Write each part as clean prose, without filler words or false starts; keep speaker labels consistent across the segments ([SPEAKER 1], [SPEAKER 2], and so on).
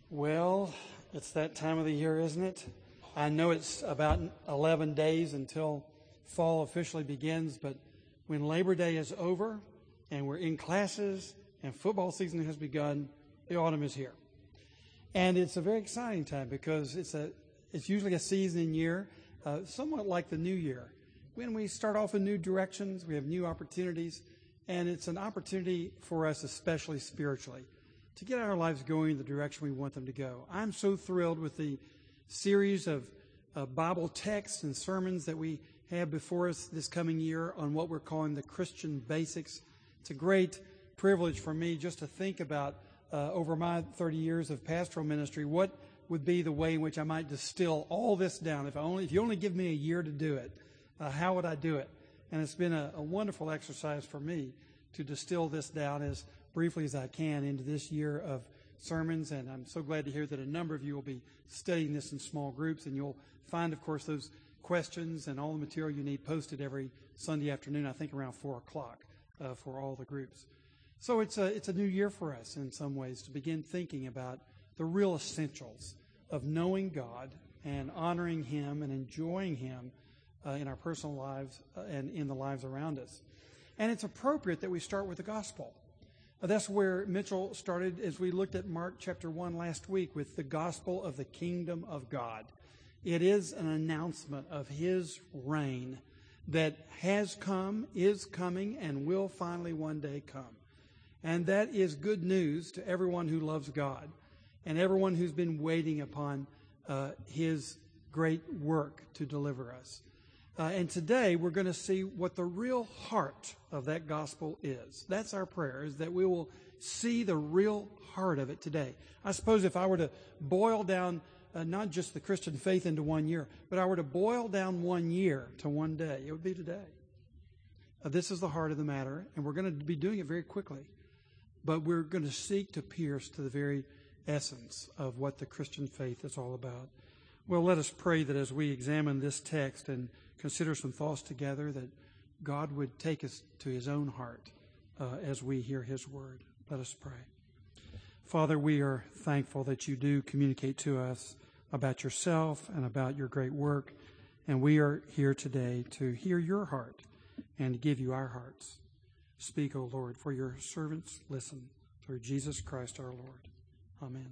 [SPEAKER 1] Well, it's that time of the year, isn't it? I know it's about 11 days until fall officially begins, but when Labor Day is over and we're in classes and football season has begun, the autumn is here. And it's a very exciting time because it's usually a season in year, somewhat like the new year. When we start off in new directions, we have new opportunities, and it's an opportunity for us, especially spiritually, to get our lives going in the direction we want them to go. I'm so thrilled with the series of Bible texts and sermons that we have before us this coming year on what we're calling the Christian Basics. It's a great privilege for me just to think about, over my 30 years of pastoral ministry, what would be the way in which I might distill all this down. If you only give me a year to do it, how would I do it? And it's been a wonderful exercise for me to distill this down as briefly as I can into this year of sermons, and I'm so glad to hear that a number of you will be studying this in small groups, and you'll find, of course, those questions and all the material you need posted every Sunday afternoon, I think around 4 o'clock for all the groups. So it's a new year for us in some ways to begin thinking about the real essentials of knowing God and honoring Him and enjoying Him in our personal lives and in the lives around us. And it's appropriate that we start with the gospel. That's where Mitchell started as we looked at Mark chapter 1 last week with the gospel of the kingdom of God. It is an announcement of His reign that has come, is coming, and will finally one day come. And that is good news to everyone who loves God and everyone who's been waiting upon His great work to deliver us. And today we're going to see what the real heart of that gospel is. That's our prayer, is that we will see the real heart of it today. I suppose if I were to boil down not just the Christian faith into 1 year, but I were to boil down 1 year to one day, it would be today. This is the heart of the matter, and we're going to be doing it very quickly. But we're going to seek to pierce to the very essence of what the Christian faith is all about. Well, let us pray that as we examine this text and consider some thoughts together, that God would take us to His own heart as we hear His word. Let us pray. Father, we are thankful that you do communicate to us about yourself and about your great work, and we are here today to hear your heart and to give you our hearts. Speak, O Lord, for your servants listen. Through Jesus Christ our Lord. Amen.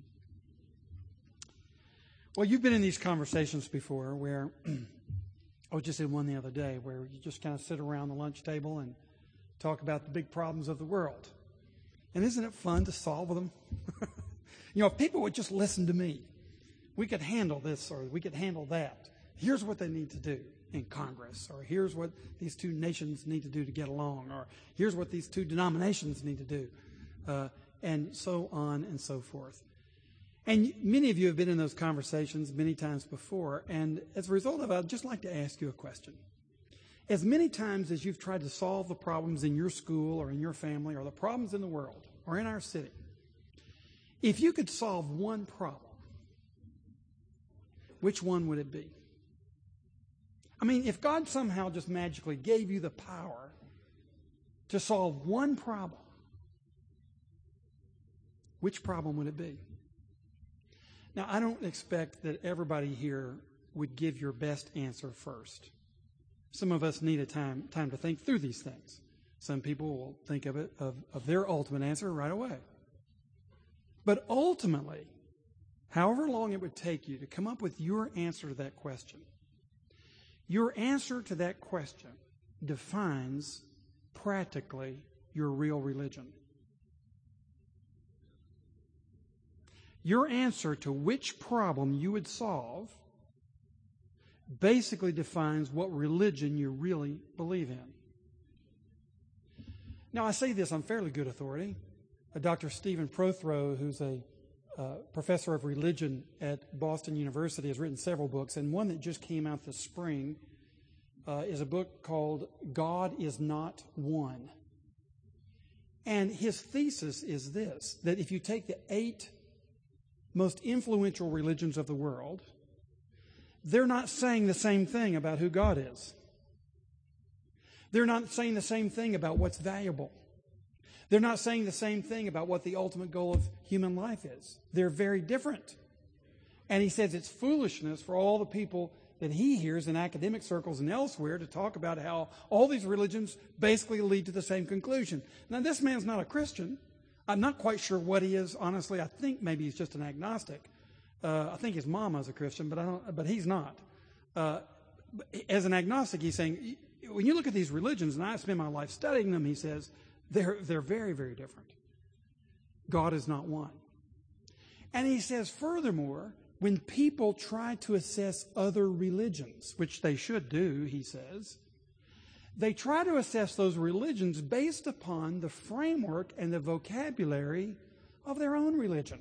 [SPEAKER 1] Well, you've been in these conversations before where I was just in one the other day where you just kind of sit around the lunch table and talk about the big problems of the world. And isn't it fun to solve them? If people would just listen to me, we could handle this or we could handle that. Here's what they need to do in Congress, or here's what these two nations need to do to get along, or here's what these two denominations need to do, and so on and so forth. And many of you have been in those conversations many times before, and as a result of it, I'd just like to ask you a question. As many times as you've tried to solve the problems in your school or in your family or the problems in the world or in our city, if you could solve one problem, which one would it be? I mean, if God somehow just magically gave you the power to solve one problem, which problem would it be? Now, I don't expect that everybody here would give your best answer first. Some of us need a time to think through these things. Some people will think of their ultimate answer right away. But ultimately, however long it would take you to come up with your answer to that question, your answer to that question defines practically your real religion. Your answer to which problem you would solve basically defines what religion you really believe in. Now, I say this on fairly good authority. Dr. Stephen Prothero, who's a professor of religion at Boston University, has written several books, and one that just came out this spring is a book called God is Not One. And his thesis is this, that if you take the 8 most influential religions of the world, they're not saying the same thing about who God is. They're not saying the same thing about what's valuable. They're not saying the same thing about what the ultimate goal of human life is. They're very different. And he says it's foolishness for all the people that he hears in academic circles and elsewhere to talk about how all these religions basically lead to the same conclusion. Now, this man's not a Christian. I'm not quite sure what he is, honestly. I think maybe he's just an agnostic. I think his mama's a Christian, but he's not. As an agnostic, he's saying, when you look at these religions, and I spend my life studying them, he says, they're very, very different. God is not one. And he says, furthermore, when people try to assess other religions, which they should do, he says, they try to assess those religions based upon the framework and the vocabulary of their own religion.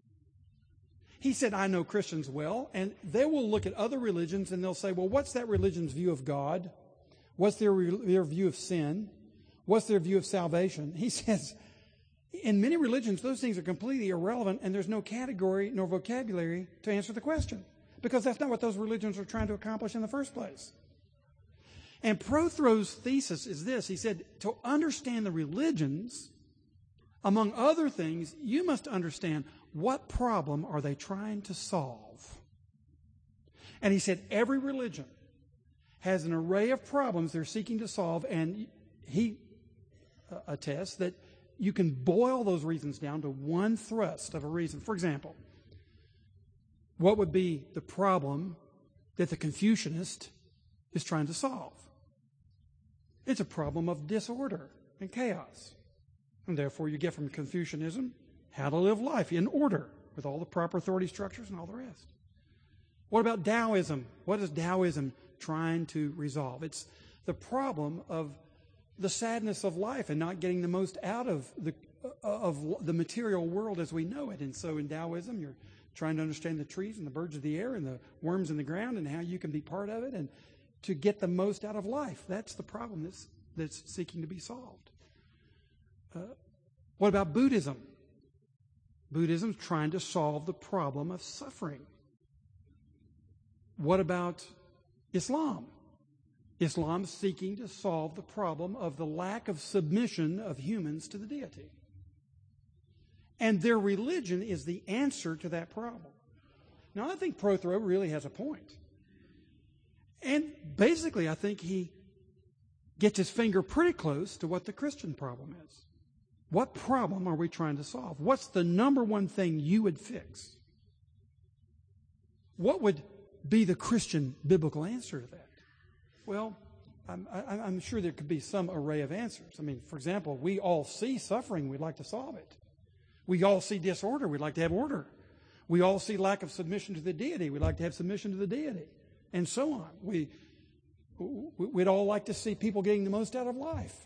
[SPEAKER 1] He said, I know Christians well, and they will look at other religions and they'll say, well, what's that religion's view of God? What's their view of sin? What's their view of salvation? He says, in many religions, those things are completely irrelevant, and there's no category nor vocabulary to answer the question, because that's not what those religions are trying to accomplish in the first place. And Prothrow's thesis is this. He said, to understand the religions, among other things, you must understand what problem are they trying to solve. And he said, every religion has an array of problems they're seeking to solve, and he attests that you can boil those reasons down to one thrust of a reason. For example, what would be the problem that the Confucianist is trying to solve? It's a problem of disorder and chaos. And therefore you get from Confucianism how to live life in order with all the proper authority structures and all the rest. What about Taoism? What is Taoism trying to resolve? It's the problem of the sadness of life and not getting the most out of the material world as we know it. And so in Taoism, you're trying to understand the trees and the birds of the air and the worms in the ground and how you can be part of it and to get the most out of life. That's the problem that's seeking to be solved. What about Buddhism? Buddhism's trying to solve the problem of suffering. What about Islam? Islam's seeking to solve the problem of the lack of submission of humans to the deity. And their religion is the answer to that problem. Now, I think Prothero really has a point. And basically, I think he gets his finger pretty close to what the Christian problem is. What problem are we trying to solve? What's the number one thing you would fix? What would be the Christian biblical answer to that? Well, I'm sure there could be some array of answers. I mean, for example, we all see suffering. We'd like to solve it. We all see disorder. We'd like to have order. We all see lack of submission to the deity. We'd like to have submission to the deity, and so on. We'd all like to see people getting the most out of life.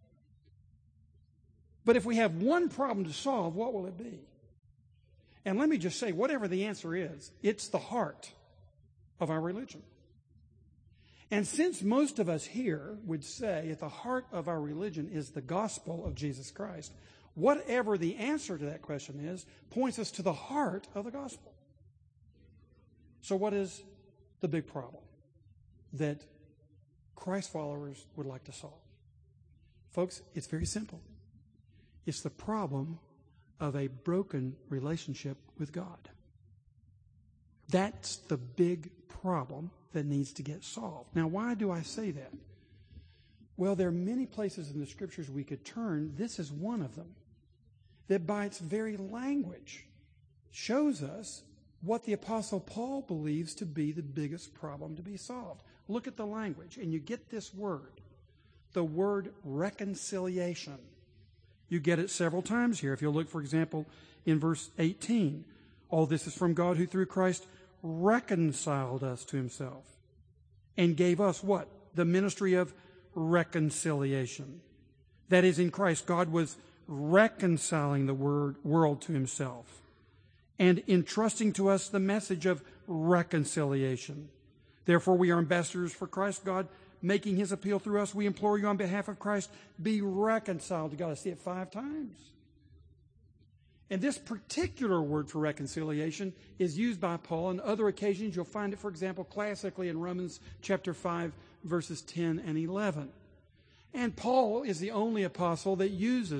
[SPEAKER 1] But if we have one problem to solve, what will it be? And let me just say, whatever the answer is, it's the heart of our religion. And since most of us here would say at the heart of our religion is the gospel of Jesus Christ, whatever the answer to that question is, points us to the heart of the gospel. So what is the big problem that Christ followers would like to solve? Folks, it's very simple. It's the problem of a broken relationship with God. That's the big problem that needs to get solved. Now, why do I say that? Well, there are many places in the Scriptures we could turn. This is one of them, that by its very language shows us what the Apostle Paul believes to be the biggest problem to be solved. Look at the language, and you get this word, the word reconciliation. You get it several times here. If you'll look, for example, in verse 18, all this is from God who through Christ reconciled us to himself and gave us what? The ministry of reconciliation. That is, in Christ, God was reconciling the world to himself and entrusting to us the message of reconciliation. Therefore, we are ambassadors for Christ, God making his appeal through us. We implore you on behalf of Christ, be reconciled to God. I see it 5 times. And this particular word for reconciliation is used by Paul on other occasions. You'll find it, for example, classically in Romans chapter 5, verses 10 and 11. And Paul is the only apostle that uses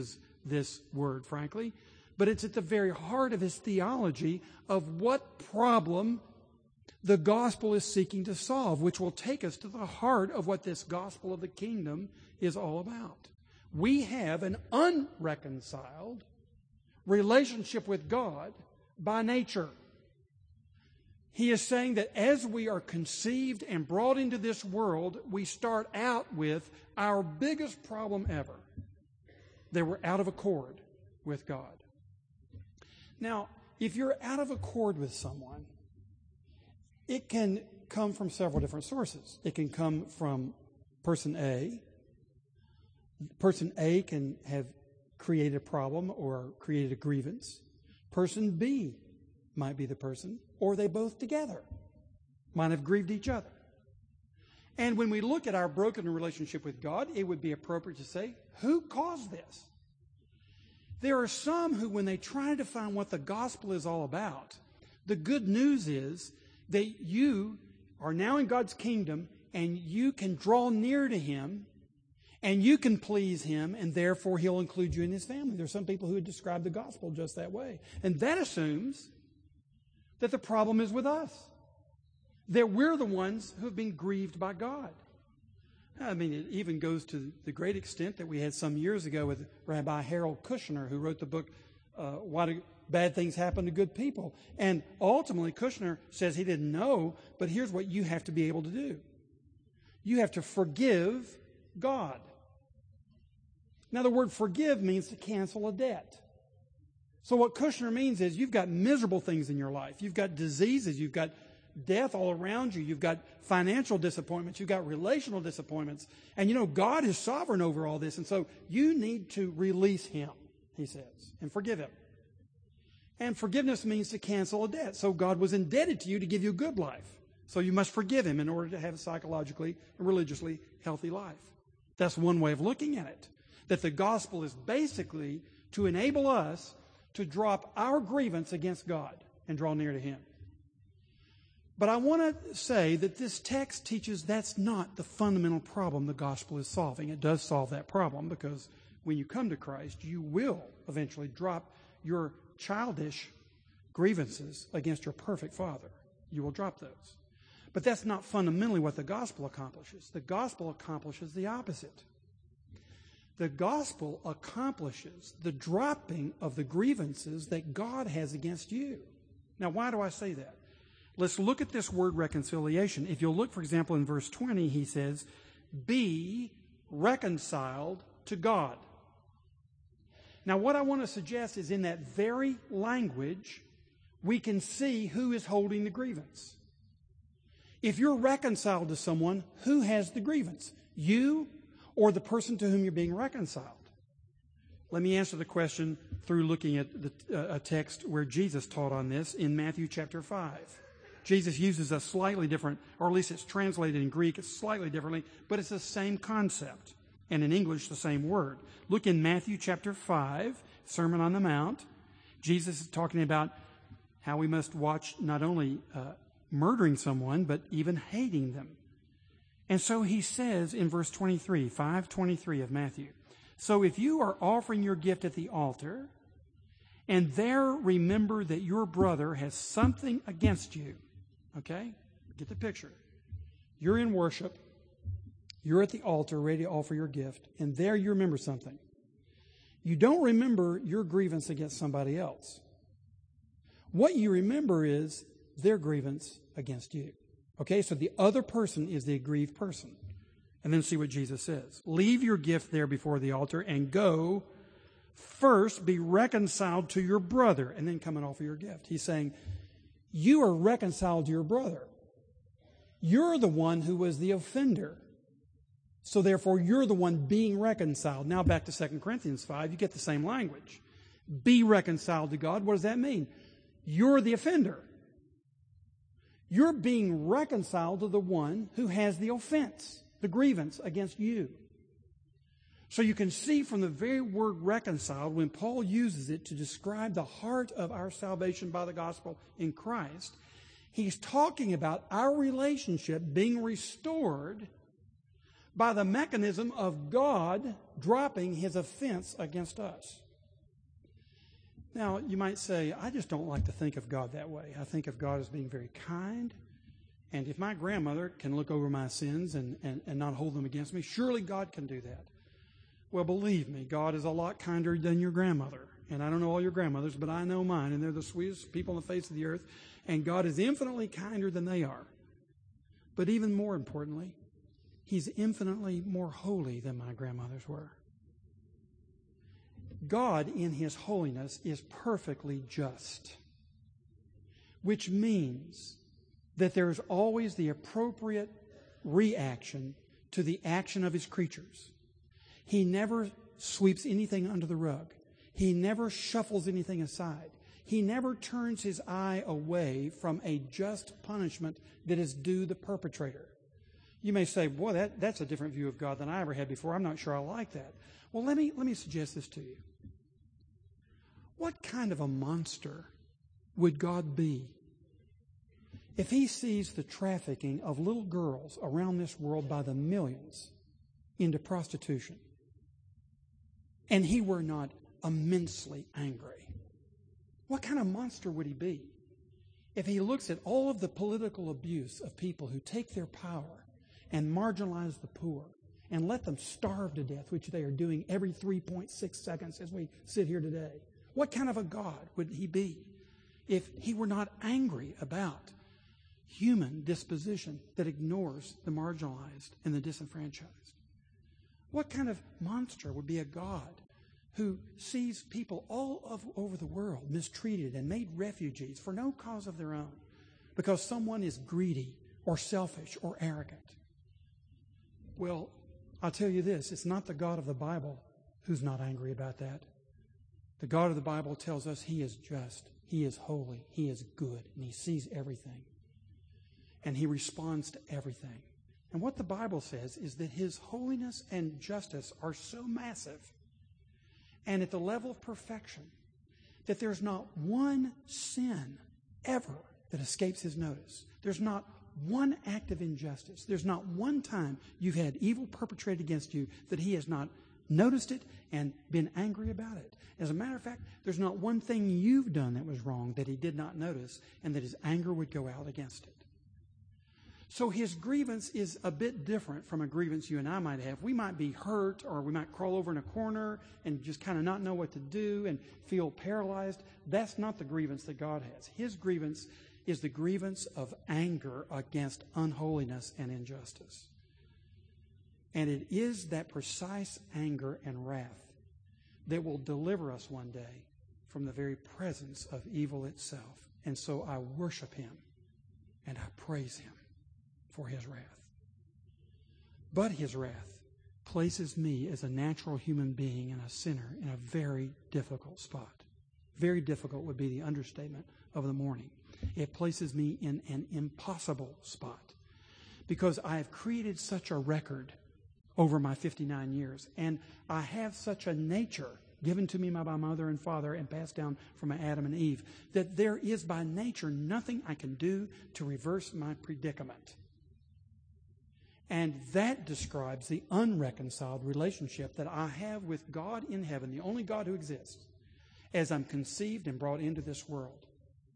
[SPEAKER 1] this word, frankly, but it's at the very heart of his theology of what problem the gospel is seeking to solve, which will take us to the heart of what this gospel of the kingdom is all about. We have an unreconciled relationship with God by nature. He is saying that as we are conceived and brought into this world, we start out with our biggest problem ever, that we're out of accord with God. Now, if you're out of accord with someone, it can come from several different sources. It can come from person A. Person A can have created a problem or created a grievance. Person B might be the person, or they both together might have grieved each other. And when we look at our broken relationship with God, it would be appropriate to say, who caused this? There are some who, when they try to define what the gospel is all about, the good news is that you are now in God's kingdom and you can draw near to Him and you can please Him, and therefore He'll include you in His family. There are some people who would describe the gospel just that way. And that assumes that the problem is with us, that we're the ones who have been grieved by God. I mean, it even goes to the great extent that we had some years ago with Rabbi Harold Kushner, who wrote the book, Why Do Bad Things Happen to Good People? And ultimately, Kushner says he didn't know, but here's what you have to be able to do. You have to forgive God. Now, the word forgive means to cancel a debt. So what Kushner means is you've got miserable things in your life. You've got diseases. You've got death all around you. You've got financial disappointments. You've got relational disappointments. And you know, God is sovereign over all this. And so you need to release Him, he says, and forgive Him. And forgiveness means to cancel a debt. So God was indebted to you to give you a good life. So you must forgive Him in order to have a psychologically and religiously healthy life. That's one way of looking at it. That the gospel is basically to enable us to drop our grievance against God and draw near to Him. But I want to say that this text teaches that's not the fundamental problem the gospel is solving. It does solve that problem because when you come to Christ, you will eventually drop your childish grievances against your perfect Father. You will drop those. But that's not fundamentally what the gospel accomplishes. The gospel accomplishes the opposite. The gospel accomplishes the dropping of the grievances that God has against you. Now, why do I say that? Let's look at this word reconciliation. If you'll look, for example, in verse 20, he says, be reconciled to God. Now, what I want to suggest is in that very language, we can see who is holding the grievance. If you're reconciled to someone, who has the grievance? You or the person to whom you're being reconciled? Let me answer the question through looking at a text where Jesus taught on this in Matthew chapter 5. Jesus uses a slightly different, or at least it's translated in Greek slightly differently, but it's the same concept, and in English the same word. Look in Matthew chapter 5, Sermon on the Mount. Jesus is talking about how we must watch not only murdering someone, but even hating them. And so he says in verse 23, 5:23 of Matthew, so if you are offering your gift at the altar, and there remember that your brother has something against you, okay? Get the picture. You're in worship. You're at the altar ready to offer your gift, and there you remember something. You don't remember your grievance against somebody else. What you remember is their grievance against you. Okay, so the other person is the aggrieved person. And then see what Jesus says. Leave your gift there before the altar and go first be reconciled to your brother and then come and offer your gift. He's saying, you are reconciled to your brother. You're the one who was the offender. So therefore, you're the one being reconciled. Now back to 2 Corinthians 5, you get the same language. Be reconciled to God. What does that mean? You're the offender. You're being reconciled to the one who has the offense, the grievance against you. So you can see from the very word reconciled, when Paul uses it to describe the heart of our salvation by the gospel in Christ, he's talking about our relationship being restored by the mechanism of God dropping His offense against us. Now, you might say, I just don't like to think of God that way. I think of God as being very kind. And if my grandmother can look over my sins and not hold them against me, surely God can do that. Well, believe me, God is a lot kinder than your grandmother. And I don't know all your grandmothers, but I know mine, and they're the sweetest people on the face of the earth. And God is infinitely kinder than they are. But even more importantly, He's infinitely more holy than my grandmothers were. God, in His holiness, is perfectly just, which means that there is always the appropriate reaction to the action of His creatures. He never sweeps anything under the rug. He never shuffles anything aside. He never turns His eye away from a just punishment that is due the perpetrator. You may say, boy, that's a different view of God than I ever had before. I'm not sure I like that. Well, let me suggest this to you. What kind of a monster would God be if He sees the trafficking of little girls around this world by the millions into prostitution, and He were not immensely angry? What kind of monster would He be if He looks at all of the political abuse of people who take their power and marginalize the poor and let them starve to death, which they are doing every 3.6 seconds as we sit here today? What kind of a God would He be if He were not angry about human disposition that ignores the marginalized and the disenfranchised? What kind of monster would be a God who sees people all over the world mistreated and made refugees for no cause of their own because someone is greedy or selfish or arrogant? Well, I'll tell you this, it's not the God of the Bible who's not angry about that. The God of the Bible tells us He is just, He is holy, He is good, and He sees everything. And He responds to everything. And what the Bible says is that His holiness and justice are so massive and at the level of perfection that there's not one sin ever that escapes His notice. There's not one act of injustice. There's not one time you've had evil perpetrated against you that He has not noticed it and been angry about it. As a matter of fact, there's not one thing you've done that was wrong that He did not notice and that His anger would go out against it. So His grievance is a bit different from a grievance you and I might have. We might be hurt, or we might crawl over in a corner and just kind of not know what to do and feel paralyzed. That's not the grievance that God has. His grievance is the grievance of anger against unholiness and injustice. And it is that precise anger and wrath that will deliver us one day from the very presence of evil itself. And so I worship Him and I praise Him for His wrath. But His wrath places me as a natural human being and a sinner in a very difficult spot. Very difficult would be the understatement of the morning. It places me in an impossible spot because I have created such a record over my 59 years, and I have such a nature given to me by my mother and father and passed down from Adam and Eve that there is by nature nothing I can do to reverse my predicament. And that describes the unreconciled relationship that I have with God in heaven, the only God who exists, as I'm conceived and brought into this world.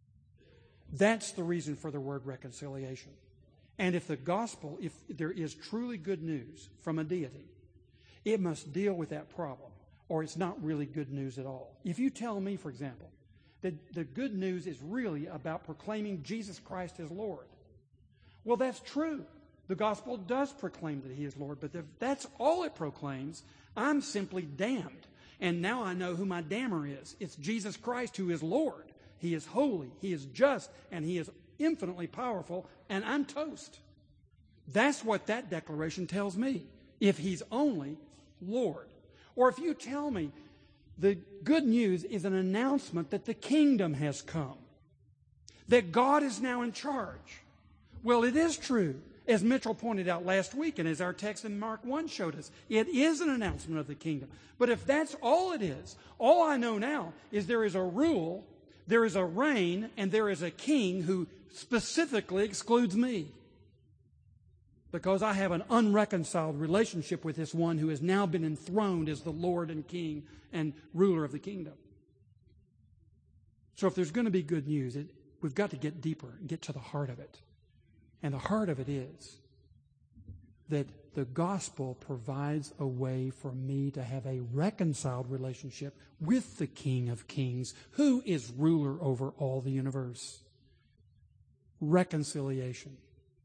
[SPEAKER 1] That's the reason for the word reconciliation. And if the gospel, if there is truly good news from a deity, it must deal with that problem, or it's not really good news at all. If you tell me, for example, that the good news is really about proclaiming Jesus Christ as Lord, well, that's true. The gospel does proclaim that He is Lord, but if that's all it proclaims, I'm simply damned. And now I know who my damner is. It's Jesus Christ who is Lord. He is holy, He is just, and He is infinitely powerful, and I'm toast. That's what that declaration tells me, if He's only Lord. Or if you tell me the good news is an announcement that the kingdom has come, that God is now in charge. Well, it is true. As Mitchell pointed out last week, and as our text in Mark 1 showed us, it is an announcement of the kingdom. But if that's all it is, all I know now is there is a rule, there is a reign, and there is a king who specifically excludes me. Because I have an unreconciled relationship with this one who has now been enthroned as the Lord and King and ruler of the kingdom. So if there's going to be good news, we've got to get deeper and get to the heart of it. And the heart of it is that the gospel provides a way for me to have a reconciled relationship with the King of Kings, who is ruler over all the universe. Reconciliation.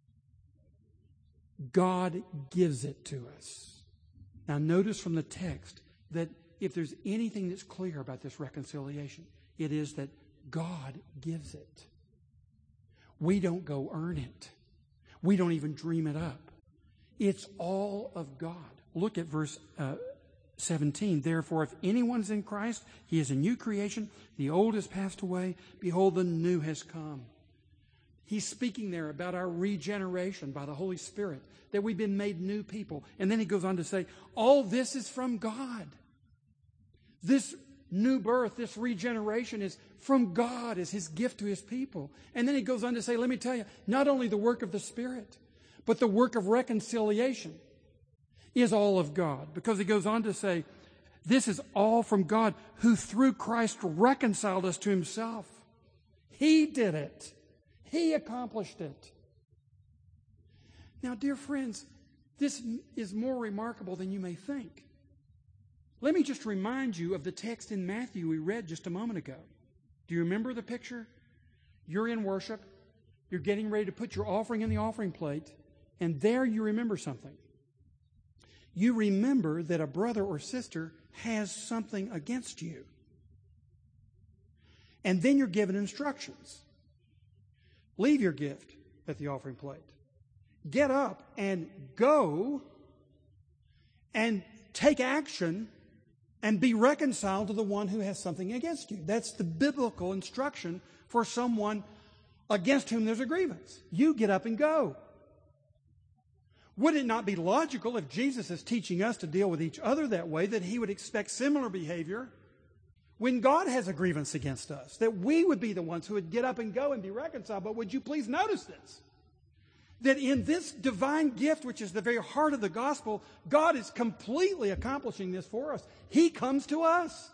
[SPEAKER 1] God gives it to us. Now notice from the text that if there's anything that's clear about this reconciliation, it is that God gives it. We don't go earn it. We don't even dream it up. It's all of God. Look at verse 17. Therefore, if anyone's in Christ, he is a new creation. The old has passed away. Behold, the new has come. He's speaking there about our regeneration by the Holy Spirit, that we've been made new people. And then he goes on to say, all this is from God. This new birth, this regeneration is from God as his gift to his people. And then he goes on to say, let me tell you, not only the work of the Spirit, but the work of reconciliation is all of God. Because he goes on to say, this is all from God, who through Christ reconciled us to himself. He did it. He accomplished it. Now, dear friends, this is more remarkable than you may think. Let me just remind you of the text in Matthew we read just a moment ago. Do you remember the picture? You're in worship. You're getting ready to put your offering in the offering plate. And there you remember something. You remember that a brother or sister has something against you. And then you're given instructions. Leave your gift at the offering plate. Get up and go and take action and be reconciled to the one who has something against you. That's the biblical instruction for someone against whom there's a grievance. You get up and go. Would it not be logical, if Jesus is teaching us to deal with each other that way, that he would expect similar behavior when God has a grievance against us? That we would be the ones who would get up and go and be reconciled. But would you please notice this? That in this divine gift, which is the very heart of the gospel, God is completely accomplishing this for us. He comes to us.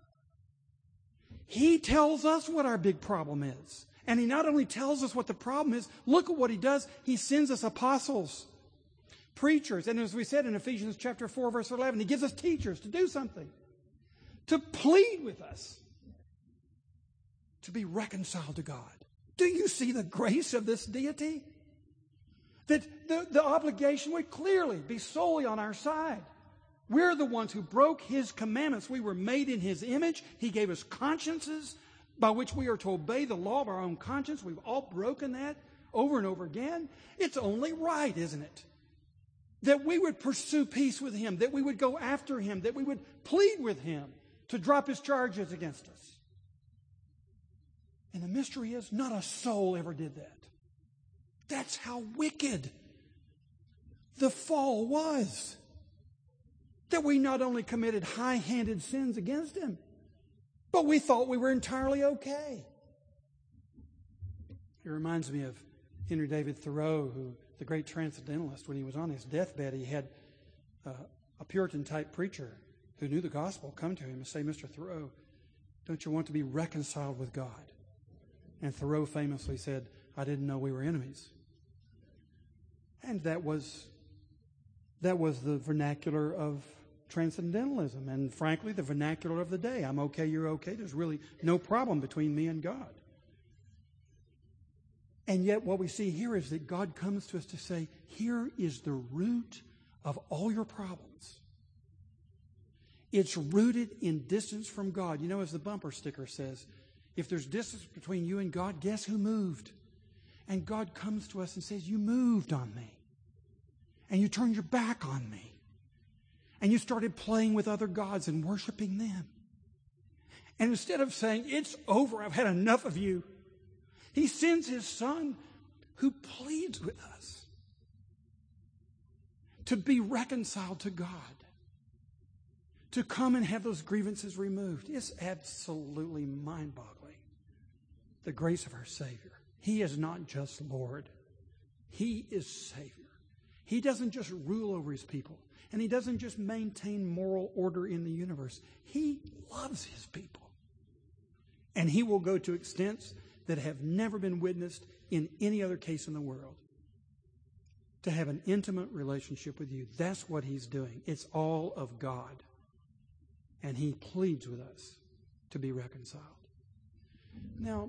[SPEAKER 1] He tells us what our big problem is. And he not only tells us what the problem is, look at what he does. He sends us apostles, preachers, and as we said in Ephesians chapter 4, verse 11, he gives us teachers to do something, to plead with us, to be reconciled to God. Do you see the grace of this deity? That the obligation would clearly be solely on our side. We're the ones who broke his commandments. We were made in his image. He gave us consciences by which we are to obey the law of our own conscience. We've all broken that over and over again. It's only right, isn't it, that we would pursue peace with him, that we would go after him, that we would plead with him to drop his charges against us. And the mystery is, not a soul ever did that. That's how wicked the fall was. That we not only committed high-handed sins against him, but we thought we were entirely okay. It reminds me of Henry David Thoreau, who, the great transcendentalist, when he was on his deathbed, he had a Puritan-type preacher who knew the gospel come to him and say, Mr. Thoreau, don't you want to be reconciled with God? And Thoreau famously said, I didn't know we were enemies. And that was the vernacular of transcendentalism, and frankly, the vernacular of the day. I'm okay, you're okay. There's really no problem between me and God. And yet what we see here is that God comes to us to say, here is the root of all your problems. It's rooted in distance from God. You know, as the bumper sticker says, if there's distance between you and God, guess who moved? And God comes to us and says, you moved on me. And you turned your back on me. And you started playing with other gods and worshiping them. And instead of saying, it's over, I've had enough of you, he sends his son who pleads with us to be reconciled to God, to come and have those grievances removed. It's absolutely mind-boggling, the grace of our Savior. He is not just Lord. He is Savior. He doesn't just rule over his people, and he doesn't just maintain moral order in the universe. He loves his people. And He will go to extents that have never been witnessed in any other case in the world to have an intimate relationship with you. That's what He's doing. It's all of God. And He pleads with us to be reconciled. Now,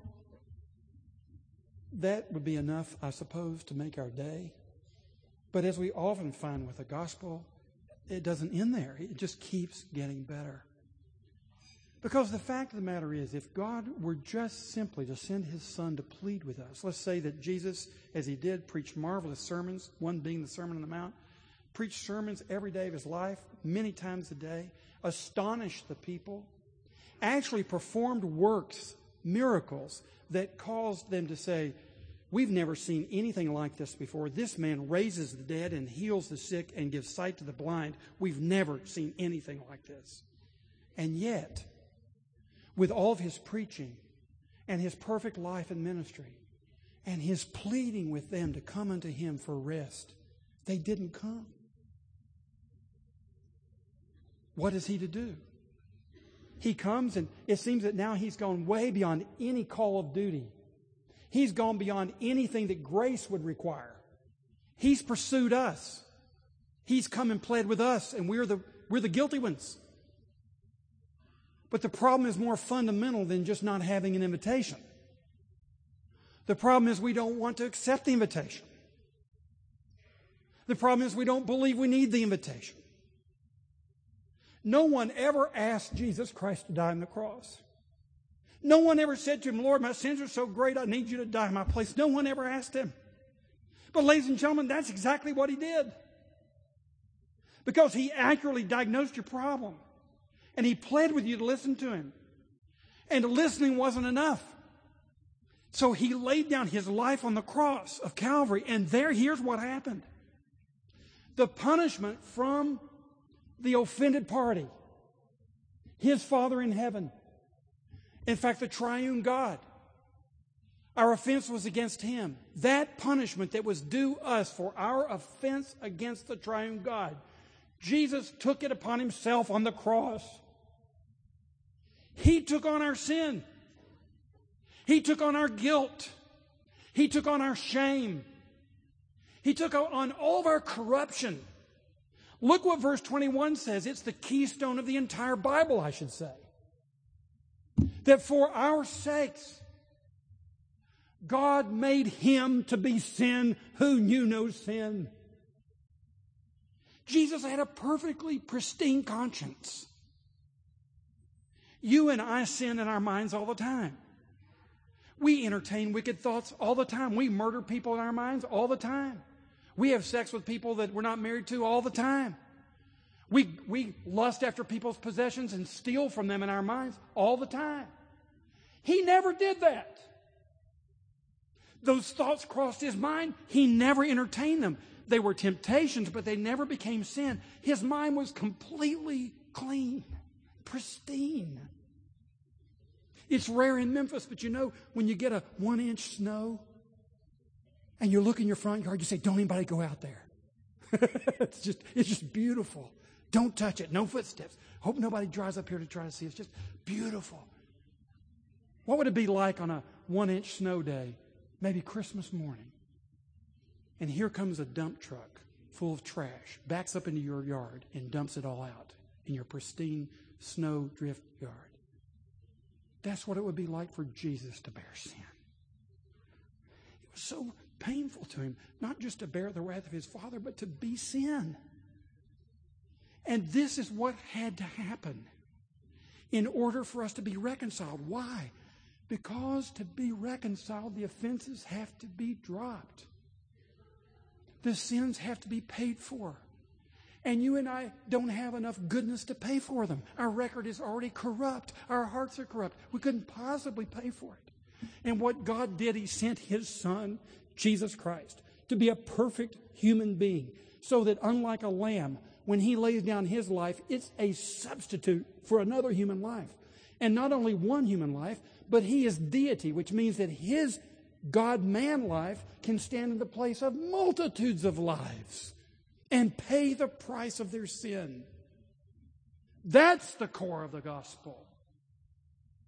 [SPEAKER 1] that would be enough, I suppose, to make our day. But as we often find with the gospel, it doesn't end there. It just keeps getting better. Because the fact of the matter is, if God were just simply to send His Son to plead with us, let's say that Jesus, as He did, preached marvelous sermons, one being the Sermon on the Mount, preached sermons every day of His life, many times a day, astonished the people, actually performed works, miracles, that caused them to say, we've never seen anything like this before. This man raises the dead and heals the sick and gives sight to the blind. We've never seen anything like this. And yet, with all of His preaching and His perfect life and ministry and His pleading with them to come unto Him for rest, they didn't come. What is He to do? He comes, and it seems that now He's gone way beyond any call of duty. He's gone beyond anything that grace would require. He's pursued us. He's come and pled with us, and we're the guilty ones. But the problem is more fundamental than just not having an invitation. The problem is we don't want to accept the invitation. The problem is we don't believe we need the invitation. No one ever asked Jesus Christ to die on the cross. No one ever said to Him, Lord, my sins are so great, I need You to die in my place. No one ever asked Him. But ladies and gentlemen, that's exactly what He did. Because He accurately diagnosed your problem. And He pled with you to listen to Him. And listening wasn't enough. So He laid down His life on the cross of Calvary. And here's what happened. The punishment from the offended party, His Father in heaven, in fact, the triune God, our offense was against Him. That punishment that was due us for our offense against the triune God, Jesus took it upon Himself on the cross. He took on our sin. He took on our guilt. He took on our shame. He took on all of our corruption. Look what verse 21 says. It's the keystone of the entire Bible, I should say. That for our sakes, God made Him to be sin who knew no sin. Jesus had a perfectly pristine conscience. You and I sin in our minds all the time. We entertain wicked thoughts all the time. We murder people in our minds all the time. We have sex with people that we're not married to all the time. We lust after people's possessions and steal from them in our minds all the time. He never did that. Those thoughts crossed His mind. He never entertained them. They were temptations, but they never became sin. His mind was completely clean, pristine. It's rare in Memphis, but you know, when you get a 1-inch snow and you look in your front yard, you say, don't anybody go out there. It's just beautiful. Don't touch it. No footsteps. Hope nobody drives up here to try to see. It's just beautiful. What would it be like on a 1-inch snow day, maybe Christmas morning? And here comes a dump truck full of trash, backs up into your yard and dumps it all out in your pristine snow drift yard. That's what it would be like for Jesus to bear sin. It was so painful to Him, not just to bear the wrath of His Father, but to be sin. And this is what had to happen in order for us to be reconciled. Why? Because to be reconciled, the offenses have to be dropped. The sins have to be paid for. And you and I don't have enough goodness to pay for them. Our record is already corrupt. Our hearts are corrupt. We couldn't possibly pay for it. And what God did, He sent His Son, Jesus Christ, to be a perfect human being, so that unlike a lamb, when He lays down His life, it's a substitute for another human life. And not only one human life, but He is deity, which means that His God-man life can stand in the place of multitudes of lives and pay the price of their sin. That's the core of the gospel.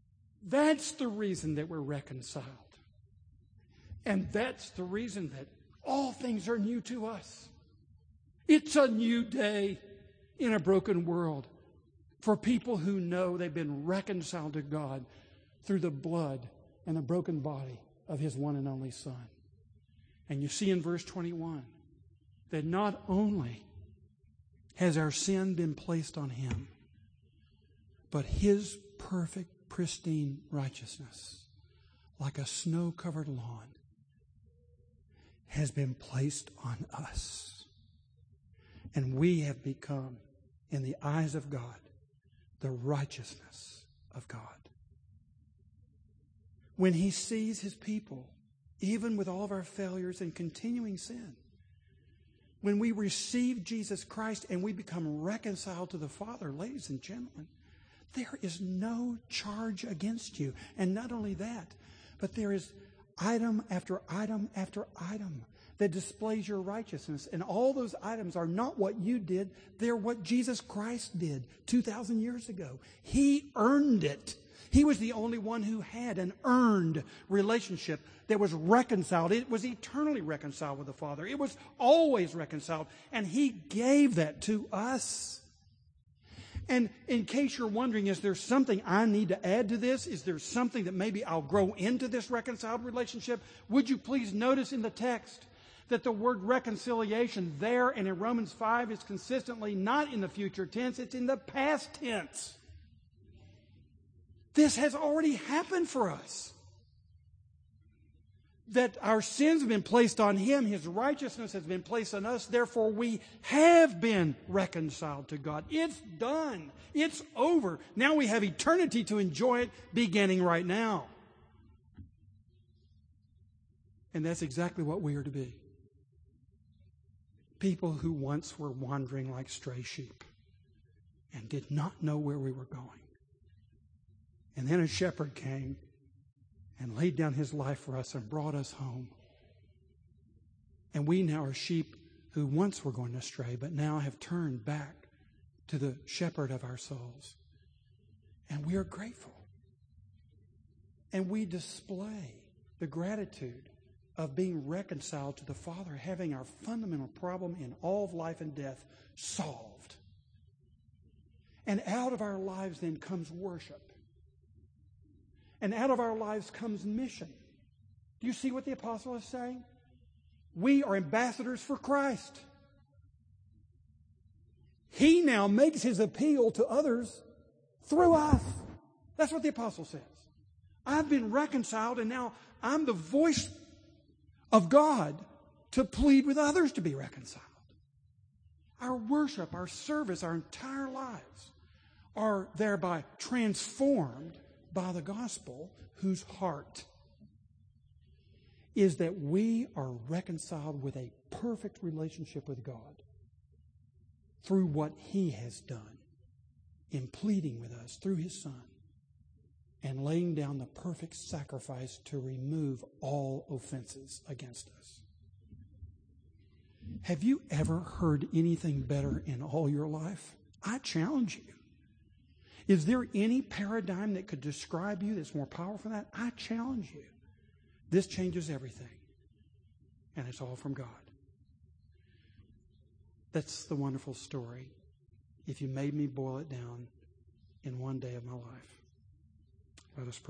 [SPEAKER 1] That's the reason that we're reconciled. And that's the reason that all things are new to us. It's a new day in a broken world for people who know they've been reconciled to God through the blood and the broken body of His one and only Son. And you see in verse 21 that not only has our sin been placed on Him, but His perfect, pristine righteousness, like a snow-covered lawn, has been placed on us. And we have become, in the eyes of God, the righteousness of God. When He sees His people, even with all of our failures and continuing sin, when we receive Jesus Christ and we become reconciled to the Father, ladies and gentlemen, there is no charge against you. And not only that, but there is item after item after item that displays your righteousness. And all those items are not what you did. They're what Jesus Christ did 2,000 years ago. He earned it. He was the only one who had an earned relationship that was reconciled. It was eternally reconciled with the Father. It was always reconciled. And He gave that to us. And in case you're wondering, is there something I need to add to this? Is there something that maybe I'll grow into this reconciled relationship? Would you please notice in the text that the word reconciliation there and in Romans 5 is consistently not in the future tense, it's in the past tense. This has already happened for us. That our sins have been placed on Him, His righteousness has been placed on us, therefore we have been reconciled to God. It's done. It's over. Now we have eternity to enjoy it beginning right now. And that's exactly what we are to be. People who once were wandering like stray sheep and did not know where we were going. And then a shepherd came and laid down His life for us and brought us home. And we now are sheep who once were going astray, but now have turned back to the shepherd of our souls. And we are grateful. And we display the gratitude of being reconciled to the Father, having our fundamental problem in all of life and death solved. And out of our lives then comes worship. And out of our lives comes mission. Do you see what the apostle is saying? We are ambassadors for Christ. He now makes His appeal to others through us. That's what the apostle says. I've been reconciled and now I'm the voice of God to plead with others to be reconciled. Our worship, our service, our entire lives are thereby transformed by the gospel, whose heart is that we are reconciled with a perfect relationship with God through what He has done in pleading with us through His Son and laying down the perfect sacrifice to remove all offenses against us. Have you ever heard anything better in all your life? I challenge you. Is there any paradigm that could describe you that's more powerful than that? I challenge you. This changes everything. And it's all from God. That's the wonderful story. If you made me boil it down in one day of my life. Let us pray.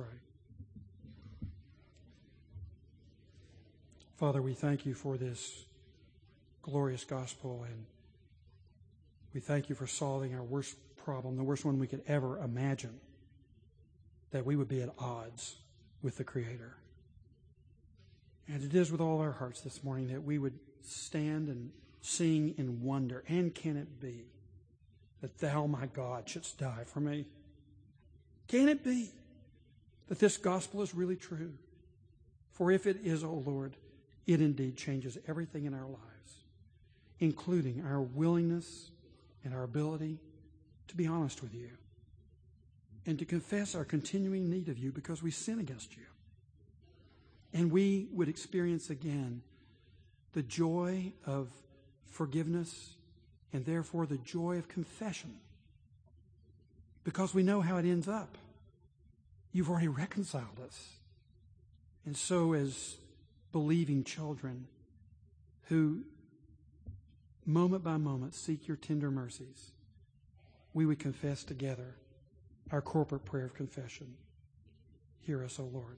[SPEAKER 1] Father, we thank You for this glorious gospel, and we thank You for solving our worst problem, the worst one we could ever imagine, that we would be at odds with the Creator. And it is with all our hearts this morning that we would stand and sing in wonder. And can it be that Thou, my God, shouldst die for me? Can it be that this gospel is really true? For if it is, O Lord, it indeed changes everything in our lives, including our willingness and our ability to be honest with You and to confess our continuing need of You because we sin against You. And we would experience again the joy of forgiveness and therefore the joy of confession because we know how it ends up. You've already reconciled us. And so as believing children who moment by moment seek your tender mercies, we would confess together our corporate prayer of confession. Hear us, O Lord.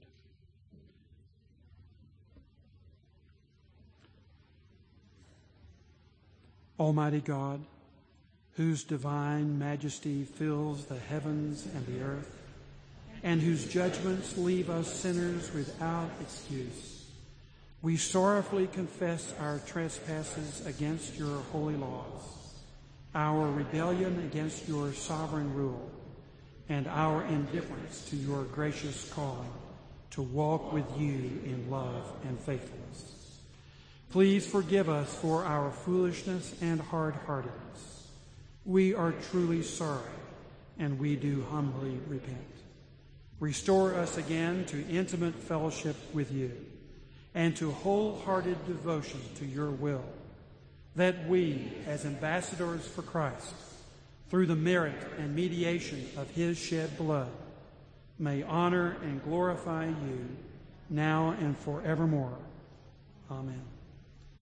[SPEAKER 1] Almighty God, whose divine majesty fills the heavens and the earth, and whose judgments leave us sinners without excuse, we sorrowfully confess our trespasses against your holy laws, our rebellion against your sovereign rule, and our indifference to your gracious calling to walk with you in love and faithfulness. Please forgive us for our foolishness and hard-heartedness. We are truly sorry, and we do humbly repent. Restore us again to intimate fellowship with you and to wholehearted devotion to your will, that we, as ambassadors for Christ, through the merit and mediation of his shed blood, may honor and glorify you now and forevermore. Amen.